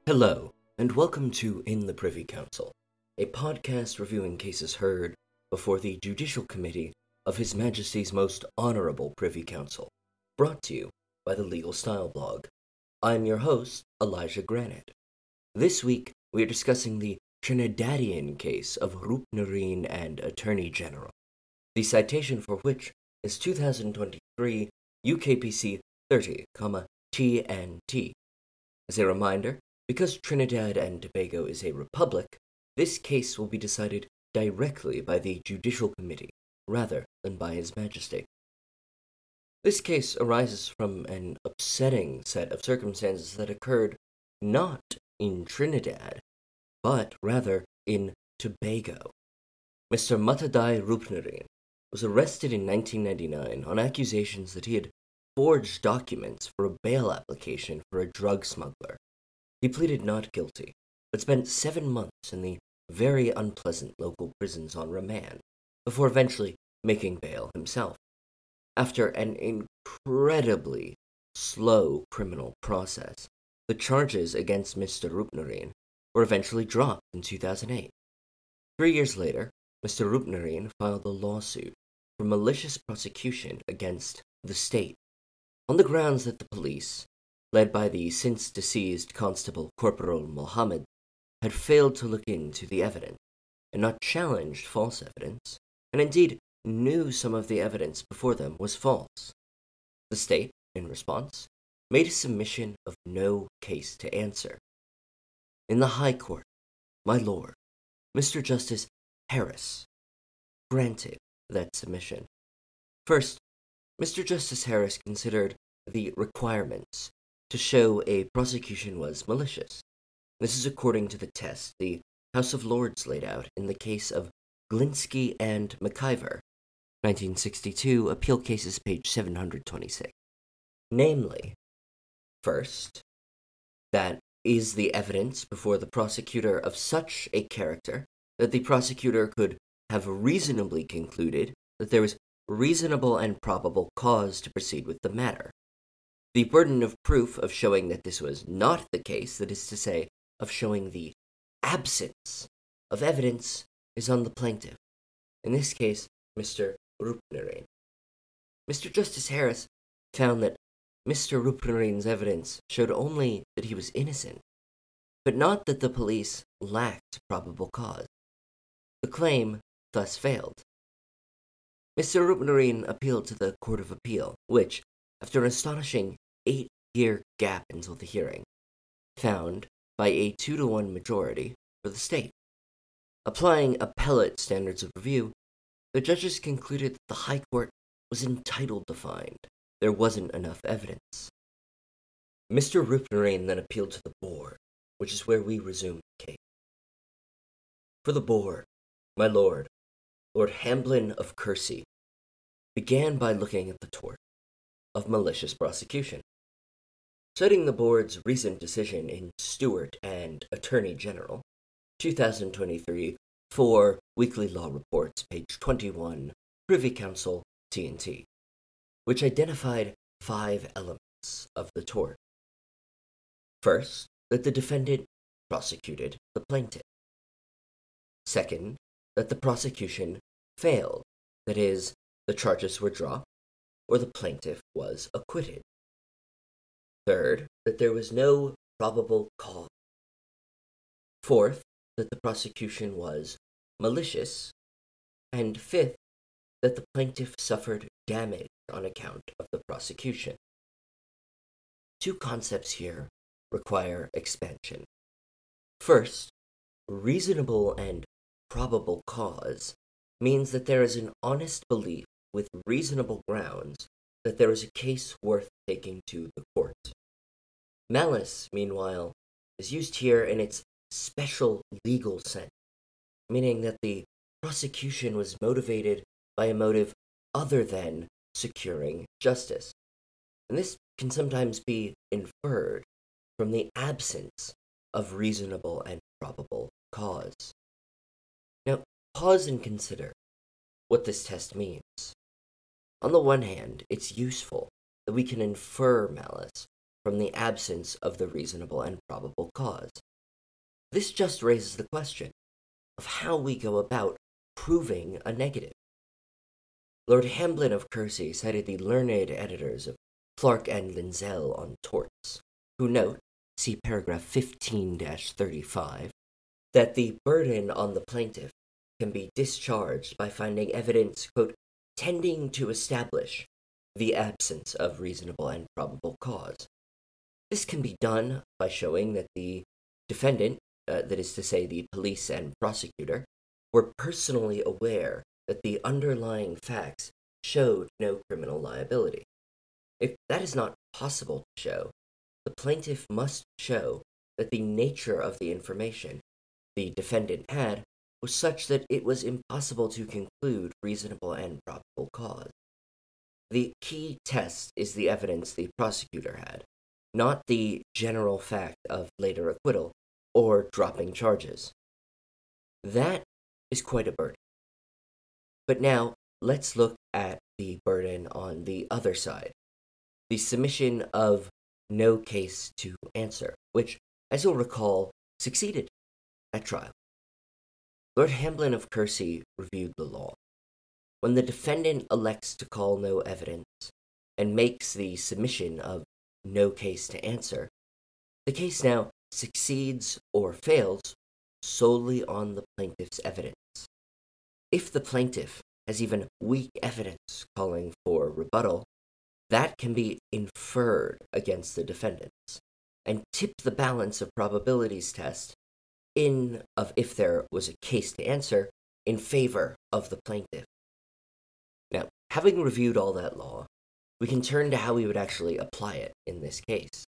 Hello, and welcome to In the Privy Council, a podcast reviewing cases heard before the Judicial Committee of His Majesty's Most Honourable Privy Council, brought to you by the Legal Style blog. I'm your host, Elijah Granite. This week, we are discussing the Trinidadian case of Roop Noreen and Attorney General, the citation for which is 2023 UKPC 30, T&T. As a reminder, because Trinidad and Tobago is a republic, this case will be decided directly by the Judicial Committee, rather than by His Majesty. This case arises from an upsetting set of circumstances that occurred not in Trinidad, but rather in Tobago. Mr. Mutadai Roop Noreen was arrested in 1999 on accusations that he had forged documents for a bail application for a drug smuggler. He pleaded not guilty, but spent 7 months in the very unpleasant local prisons on remand, before eventually making bail himself. After an incredibly slow criminal process, the charges against Mr. Roop Noreen were eventually dropped in 2008. 3 years later, Mr. Roop Noreen filed a lawsuit for malicious prosecution against the state, on the grounds that the police, led by the since-deceased Constable Corporal Mohammed, had failed to look into the evidence, and not challenged false evidence, and indeed knew some of the evidence before them was false. The state, in response, made a submission of no case to answer. In the High Court, my lord, Mr. Justice Harris, granted that submission. First, Mr. Justice Harris considered the requirements to show a prosecution was malicious. This is according to the test the House of Lords laid out in the case of Glinsky and McIver, 1962, Appeal Cases, page 726. Namely, first, that is the evidence before the prosecutor of such a character that the prosecutor could have reasonably concluded that there was reasonable and probable cause to proceed with the matter. The burden of proof of showing that this was not the case, that is to say, of showing the absence of evidence, is on the plaintiff, in this case, Mr. Roop Noreen. Mr. Justice Harris found that Mr. Roop Noreen's evidence showed only that he was innocent, but not that the police lacked probable cause. The claim thus failed. Mr. Roop Noreen appealed to the Court of Appeal, which, after an astonishing 8-year gap until the hearing, found by a 2-to-1 majority for the state. Applying appellate standards of review, the judges concluded that the High Court was entitled to find there wasn't enough evidence. Mr. Roop Noreen then appealed to the board, which is where we resume the case. For the board, my lord, Lord Hamblin of Kersey, began by looking at the tort of malicious prosecution. Citing the board's recent decision in Stewart and Attorney General, 2023, 4 Weekly Law Reports, page 21, Privy Council, T&T, which identified 5 elements of the tort. First, that the defendant prosecuted the plaintiff. Second, that the prosecution failed, that is, the charges were dropped, or the plaintiff was acquitted. Third, that there was no probable cause. Fourth, that the prosecution was malicious. And fifth, that the plaintiff suffered damage on account of the prosecution. 2 concepts here require expansion. First, reasonable and probable cause means that there is an honest belief with reasonable grounds that there is a case worth taking to the court. Malice, meanwhile, is used here in its special legal sense, meaning that the prosecution was motivated by a motive other than securing justice. And this can sometimes be inferred from the absence of reasonable and probable cause. Now, pause and consider what this test means. On the one hand, it's useful that we can infer malice from the absence of the reasonable and probable cause. This just raises the question of how we go about proving a negative. Lord Hamblin of Kersey cited the learned editors of Clark and Linzell on torts, who note, see paragraph 15-35, that the burden on the plaintiff can be discharged by finding evidence, quote, tending to establish the absence of reasonable and probable cause. This can be done by showing that the defendant, that is to say the police and prosecutor, were personally aware that the underlying facts showed no criminal liability. If that is not possible to show, the plaintiff must show that the nature of the information the defendant had was such that it was impossible to conclude reasonable and probable cause. The key test is the evidence the prosecutor had, not the general fact of later acquittal or dropping charges. That is quite a burden. But now, let's look at the burden on the other side, the submission of no case to answer, which, as you'll recall, succeeded at trial. Lord Hamblin of Kersey reviewed the law. When the defendant elects to call no evidence and makes the submission of no case to answer, the case now succeeds or fails solely on the plaintiff's evidence. If the plaintiff has even weak evidence calling for rebuttal, that can be inferred against the defendants and tip the balance of probabilities test if there was a case to answer, in favor of the plaintiff. Now, having reviewed all that law, we can turn to how we would actually apply it in this case.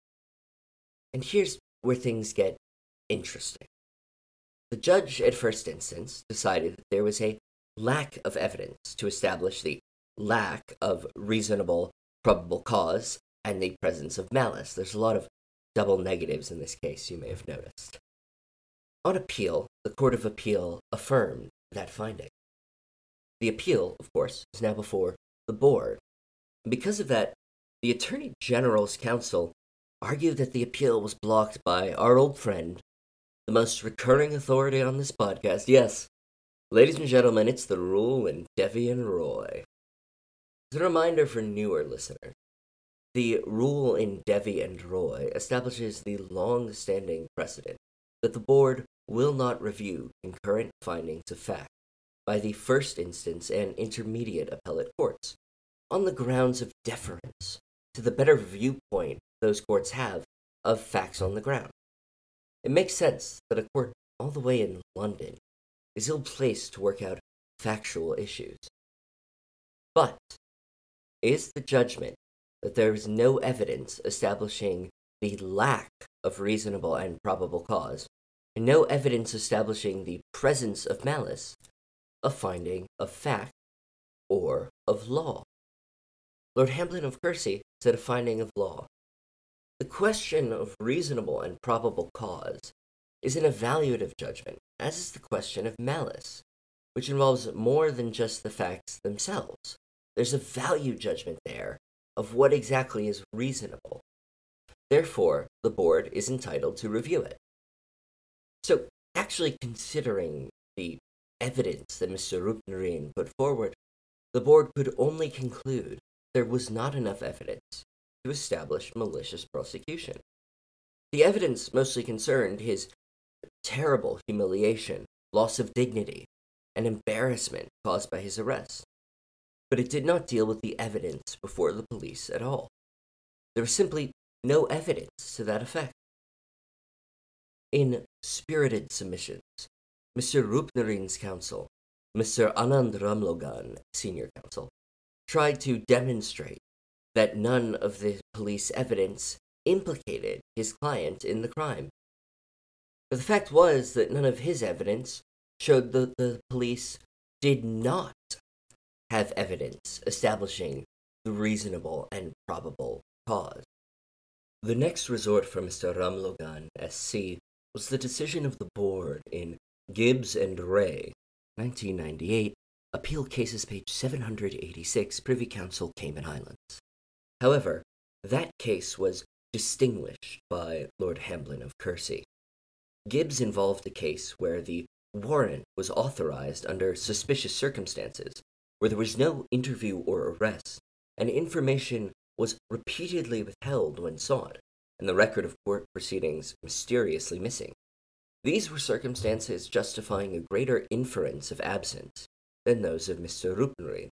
And here's where things get interesting. The judge at first instance decided that there was a lack of evidence to establish the lack of reasonable probable cause and the presence of malice. There's a lot of double negatives in this case, you may have noticed. On appeal, the Court of Appeal affirmed that finding. The appeal, of course, is now before the board. And because of that, the Attorney General's counsel argued that the appeal was blocked by our old friend, the most recurring authority on this podcast. Yes, ladies and gentlemen, it's the rule in Devi and Roy. As a reminder for newer listeners, the rule in Devi and Roy establishes the long-standing precedent that the board will not review concurrent findings of fact by the first instance and intermediate appellate courts on the grounds of deference to the better viewpoint those courts have of facts on the ground. It makes sense that a court all the way in London is ill-placed to work out factual issues. But is the judgment that there is no evidence establishing the lack of reasonable and probable cause, and no evidence establishing the presence of malice, a finding of fact or of law? Lord Hamblin of Kersey said a finding of law. The question of reasonable and probable cause is an evaluative judgment, as is the question of malice, which involves more than just the facts themselves. There's a value judgment there of what exactly is reasonable. Therefore, the board is entitled to review it. So, actually considering the evidence that Mr. Roopnarine put forward, the board could only conclude there was not enough evidence to establish malicious prosecution. The evidence mostly concerned his terrible humiliation, loss of dignity, and embarrassment caused by his arrest. But it did not deal with the evidence before the police at all. There was simply no evidence to that effect. In spirited submissions, Mr. Roopnarine's counsel, Mr. Anand Ramlogan, senior counsel, tried to demonstrate that none of the police evidence implicated his client in the crime. But the fact was that none of his evidence showed that the police did not have evidence establishing the reasonable and probable cause. The next resort for Mr. Ramlogan, SC, was the decision of the board in Gibbs and Ray, 1998, Appeal Cases page 786, Privy Council, Cayman Islands. However, that case was distinguished by Lord Hamblin of Kersey. Gibbs involved a case where the warrant was authorized under suspicious circumstances, where there was no interview or arrest, and information was repeatedly withheld when sought, and the record of court proceedings mysteriously missing. These were circumstances justifying a greater inference of absence than those of Mr. Rupnrein.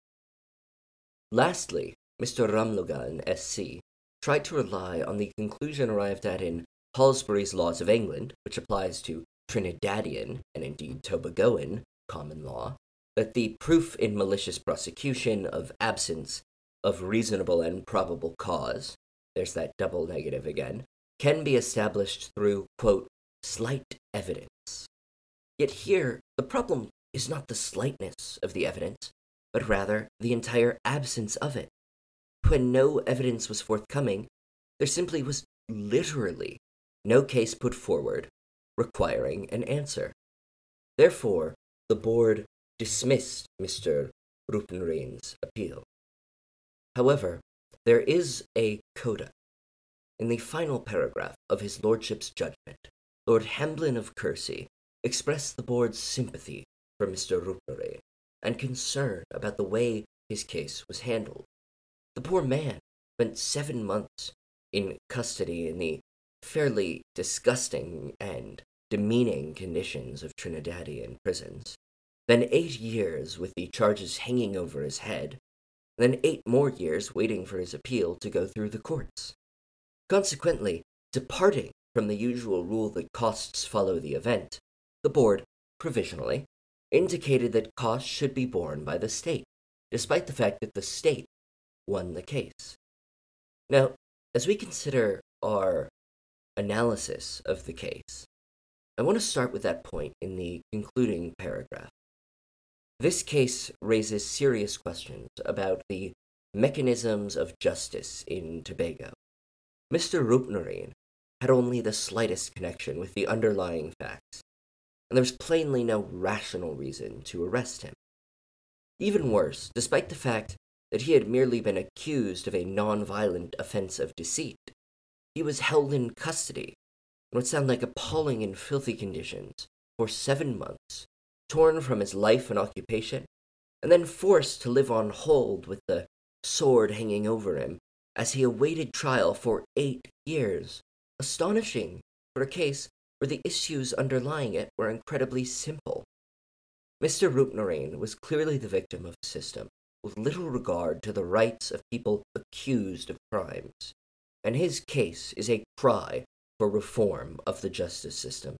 Lastly, Mr. Ramlogan, SC, tried to rely on the conclusion arrived at in Halsbury's Laws of England, which applies to Trinidadian, and indeed Tobagoan, common law, that the proof in malicious prosecution of absence of reasonable and probable cause, there's that double negative again, can be established through, quote, slight evidence. Yet here, the problem is not the slightness of the evidence, but rather the entire absence of it. When no evidence was forthcoming, there simply was literally no case put forward requiring an answer. Therefore, the board dismissed Mr. Rupnrein's appeal. However, there is a coda. In the final paragraph of his lordship's judgment, Lord Hamblin of Kersey expressed the board's sympathy for Mr. Rupnrein and concern about the way his case was handled. The poor man spent 7 months in custody in the fairly disgusting and demeaning conditions of Trinidadian prisons, then 8 years with the charges hanging over his head, then 8 more years waiting for his appeal to go through the courts. Consequently, departing from the usual rule that costs follow the event, the board, provisionally, indicated that costs should be borne by the state, despite the fact that the state won the case. Now, as we consider our analysis of the case, I want to start with that point in the concluding paragraph. This case raises serious questions about the mechanisms of justice in Tobago. Mr. Rupnrein had only the slightest connection with the underlying facts, and there was plainly no rational reason to arrest him. Even worse, despite the fact that he had merely been accused of a non-violent offense of deceit, he was held in custody in what sound like appalling and filthy conditions for 7 months, torn from his life and occupation, and then forced to live on hold with the sword hanging over him as he awaited trial for 8 years. Astonishing for a case where the issues underlying it were incredibly simple. Mr. Rupnrein was clearly the victim of a system with little regard to the rights of people accused of crimes, and his case is a cry for reform of the justice system.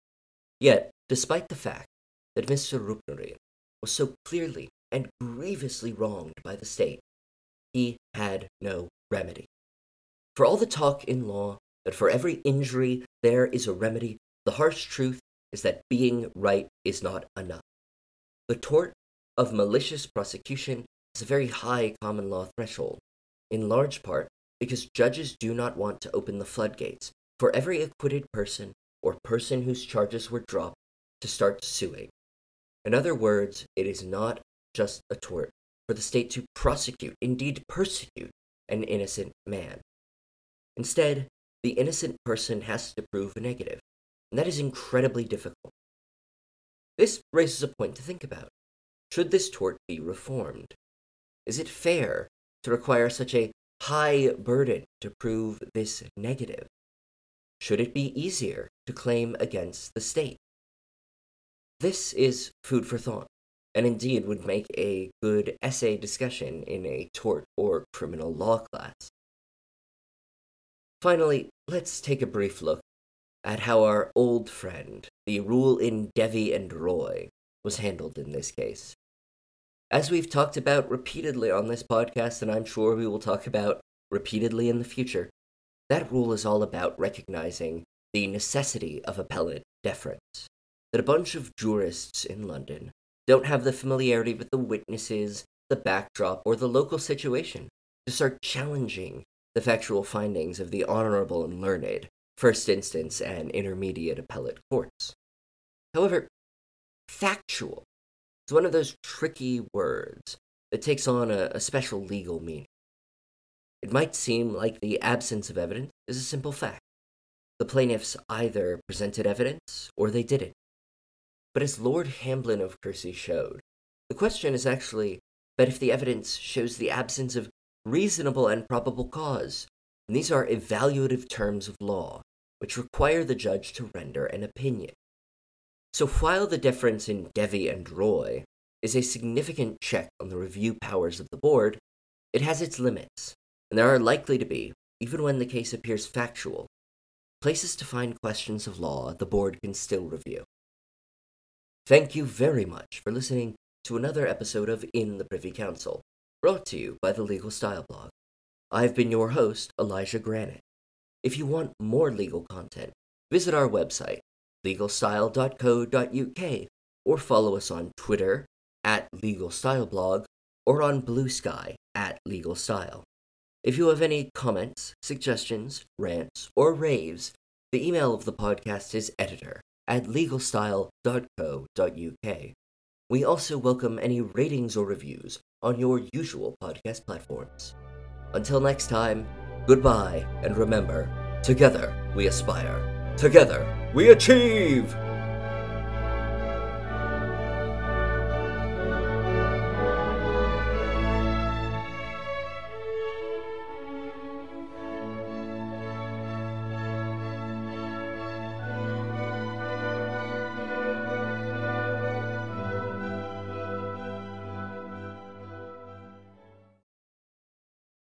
Yet, despite the fact that Mr. Rupnrein was so clearly and grievously wronged by the state, he had no remedy. For all the talk in law that for every injury there is a remedy, the harsh truth is that being right is not enough. The tort of malicious prosecution is a very high common law threshold, in large part because judges do not want to open the floodgates for every acquitted person or person whose charges were dropped to start suing. In other words, it is not just a tort for the state to prosecute, indeed persecute, an innocent man. Instead, the innocent person has to prove a negative, and that is incredibly difficult. This raises a point to think about. Should this tort be reformed? Is it fair to require such a high burden to prove this negative? Should it be easier to claim against the state? This is food for thought, and indeed would make a good essay discussion in a tort or criminal law class. Finally, let's take a brief look at how our old friend, the rule in Devi and Roy, was handled in this case. As we've talked about repeatedly on this podcast, and I'm sure we will talk about repeatedly in the future, that rule is all about recognizing the necessity of appellate deference. That a bunch of jurists in London don't have the familiarity with the witnesses, the backdrop, or the local situation to start challenging the factual findings of the honorable and learned first instance and intermediate appellate courts. However, factual is one of those tricky words that takes on a special legal meaning. It might seem like the absence of evidence is a simple fact. The plaintiffs either presented evidence or they didn't. But as Lord Hamblin of Kersey showed, the question is actually that if the evidence shows the absence of reasonable and probable cause, and these are evaluative terms of law, which require the judge to render an opinion. So while the difference in Devi and Roy is a significant check on the review powers of the board, it has its limits, and there are likely to be, even when the case appears factual, places to find questions of law the board can still review. Thank you very much for listening to another episode of In the Privy Council, brought to you by the Legal Style blog. I've been your host, Elijah Granite. If you want more legal content, visit our website, legalstyle.co.uk, or follow us on Twitter @LegalStyleBlog or on Blue Sky @LegalStyle. If you have any comments, suggestions, rants, or raves, the email of the podcast is editor@legalstyle.co.uk. We also welcome any ratings or reviews on your usual podcast platforms. Until next time, goodbye, and remember, together we aspire, together we achieve!